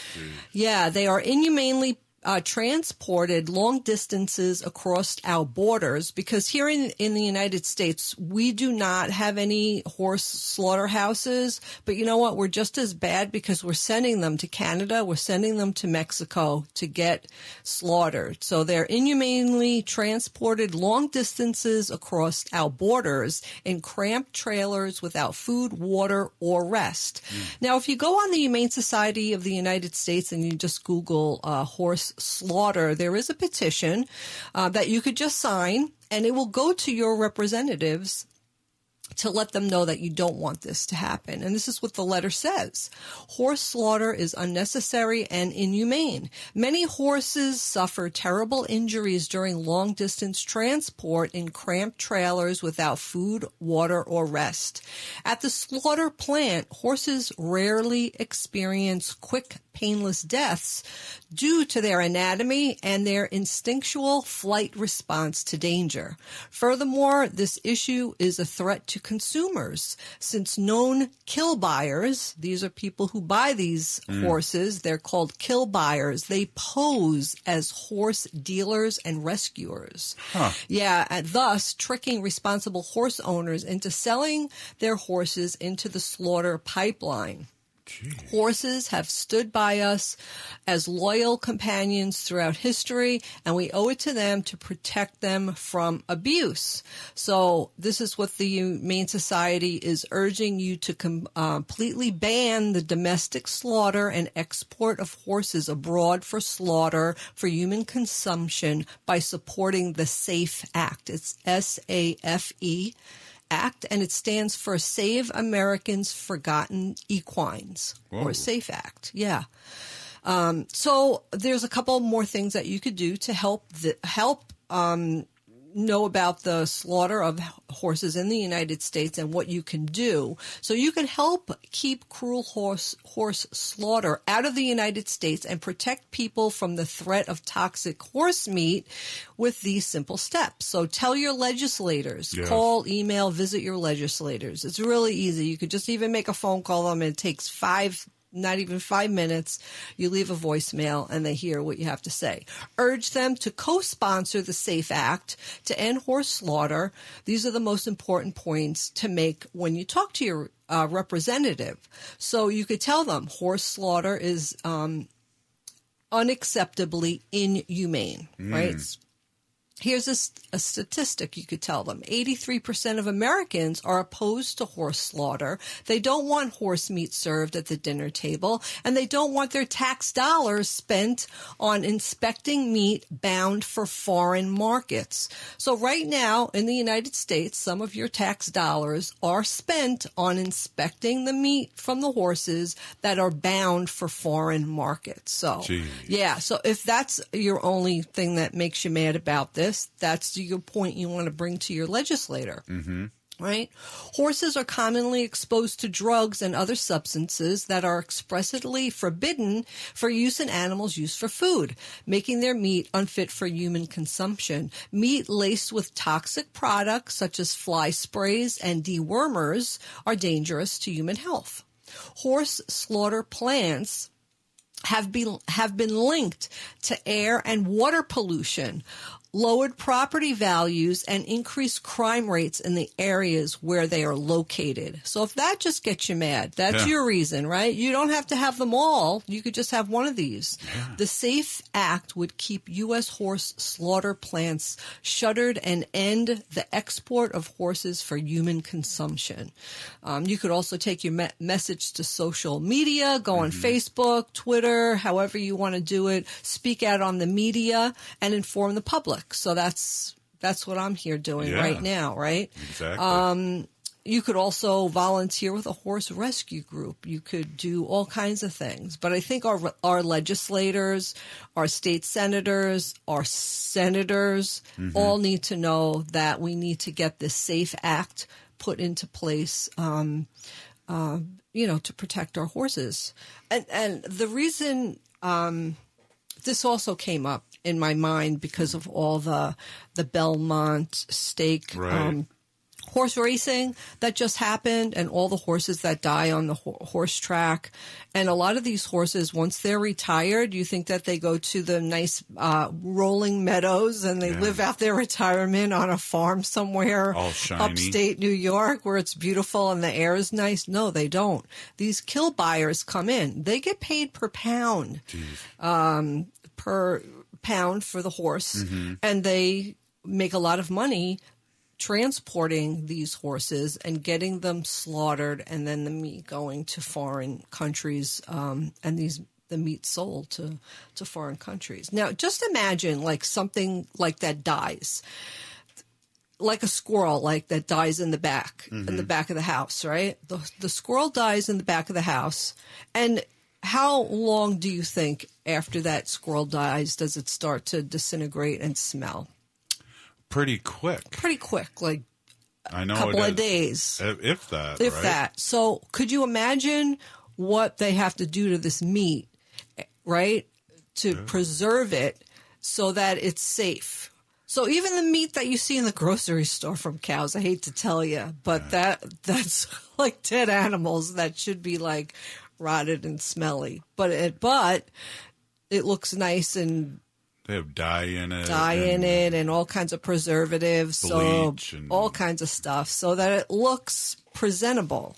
Yeah, they are inhumanely transported long distances across our borders because here in the United States, we do not have any horse slaughterhouses. But you know what? We're just as bad because we're sending them to Canada. We're sending them to Mexico to get slaughtered. So they're inhumanely transported long distances across our borders in cramped trailers without food, water, or rest. Now, if you go on the Humane Society of the United States and you just Google horse slaughter, there is a petition that you could just sign, and it will go to your representatives to let them know that you don't want this to happen. And this is what the letter says. Horse slaughter is unnecessary and inhumane. Many horses suffer terrible injuries during long-distance transport in cramped trailers without food, water, or rest. At the slaughter plant, horses rarely experience quick, painless deaths due to their anatomy and their instinctual flight response to danger. Furthermore, this issue is a threat to consumers, since known kill buyers, these are people who buy these horses, they're called kill buyers. They pose as horse dealers and rescuers. Yeah, and thus tricking responsible horse owners into selling their horses into the slaughter pipeline. Horses have stood by us as loyal companions throughout history, and we owe it to them to protect them from abuse. So this is what the Humane Society is urging you to completely ban the domestic slaughter and export of horses abroad for slaughter for human consumption by supporting the SAFE Act. It's SAFE Act, and it stands for Save Americans Forgotten Equines. Whoa. Or SAFE Act. Yeah. So there's a couple more things that you could do to help know about the slaughter of horses in the United States and what you can do. So you can help keep cruel horse slaughter out of the United States and protect people from the threat of toxic horse meat with these simple steps. So tell your legislators, call, email, visit your legislators. It's really easy. You could just even make a phone call them, and it takes not even 5 minutes. You leave a voicemail and they hear what you have to say. Urge them to co-sponsor the SAFE Act to end horse slaughter. These are the most important points to make when you talk to your representative. So you could tell them horse slaughter is unacceptably inhumane, right? Here's a statistic you could tell them. 83% of Americans are opposed to horse slaughter. They don't want horse meat served at the dinner table, and they don't want their tax dollars spent on inspecting meat bound for foreign markets. So right now in the United States, some of your tax dollars are spent on inspecting the meat from the horses that are bound for foreign markets. So, so if that's your only thing that makes you mad about this, that's your point you want to bring to your legislator. Right? Horses are commonly exposed to drugs and other substances that are expressly forbidden for use in animals used for food, making their meat unfit for human consumption. Meat laced with toxic products such as fly sprays and dewormers are dangerous to human health. Horse slaughter plants have been linked to air and water pollution, lowered property values, and increased crime rates in the areas where they are located. So if that just gets you mad, that's your reason, right? You don't have to have them all. You could just have one of these. The SAFE Act would keep U.S. horse slaughter plants shuttered and end the export of horses for human consumption. You could also take your message to social media, go on Facebook, Twitter, however you want to do it, speak out on the media, and inform the public. So that's what I'm here doing right now, right? Exactly. You could also volunteer with a horse rescue group. You could do all kinds of things. But I think our legislators, our state senators, our senators all need to know that we need to get this SAFE Act put into place, to protect our horses. And the reason this also came up in my mind because of all the Belmont stake horse racing that just happened, and all the horses that die on the horse track. And a lot of these horses, once they're retired, you think that they go to the nice rolling meadows and they live out their retirement on a farm somewhere upstate New York where it's beautiful and the air is nice. No, they don't. These kill buyers come in. They get paid per pound, per pound for the horse, and they make a lot of money transporting these horses and getting them slaughtered, and then the meat going to foreign countries, and the meat sold to foreign countries. Now, just imagine like something like that dies, like a squirrel, like that dies in the back of the house, right? The squirrel dies in the back of the house, and how long do you think after that squirrel dies does it start to disintegrate and smell? Pretty quick, like a couple of days. If that. If that. So could you imagine what they have to do to this meat, right, to preserve it so that it's safe? So even the meat that you see in the grocery store from cows, I hate to tell you, but that's like dead animals that should be like rotted and smelly. But it looks nice, and they have dye in it. And all kinds of preservatives. Bleach and all kinds of stuff so that it looks presentable.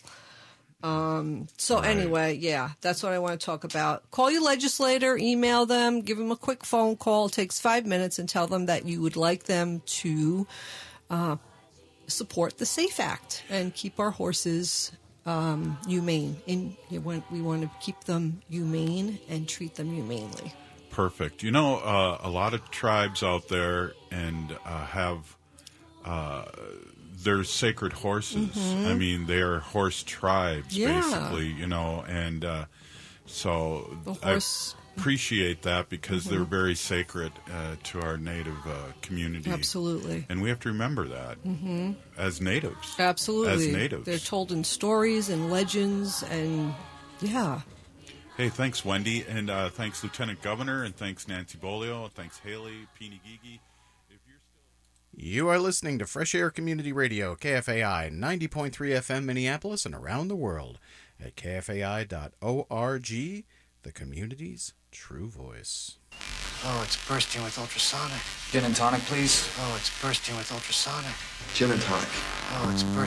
Anyway, that's what I want to talk about. Call your legislator, email them, give them a quick phone call. It takes 5 minutes, and tell them that you would like them to support the SAFE Act and keep our horses humane. We want to keep them humane and treat them humanely. Perfect. You know, a lot of tribes out there and have their sacred horses. I mean, they are horse tribes, basically, and so... The horse appreciate that because they're very sacred to our Native community. Absolutely. And we have to remember that as Natives. Absolutely. As Natives. They're told in stories and legends and, yeah. Hey, thanks, Wendy. And thanks, Lieutenant Governor. And thanks, Nancy Bolio. And thanks, Haley, Peeny Gigi. You are listening to Fresh Air Community Radio, KFAI 90.3 FM Minneapolis and around the world at kfai.org, the community's true voice. Oh, it's bursting with ultrasonic. Gin and tonic, please. Oh, it's bursting with ultrasonic. Gin and tonic. Oh, it's bursting.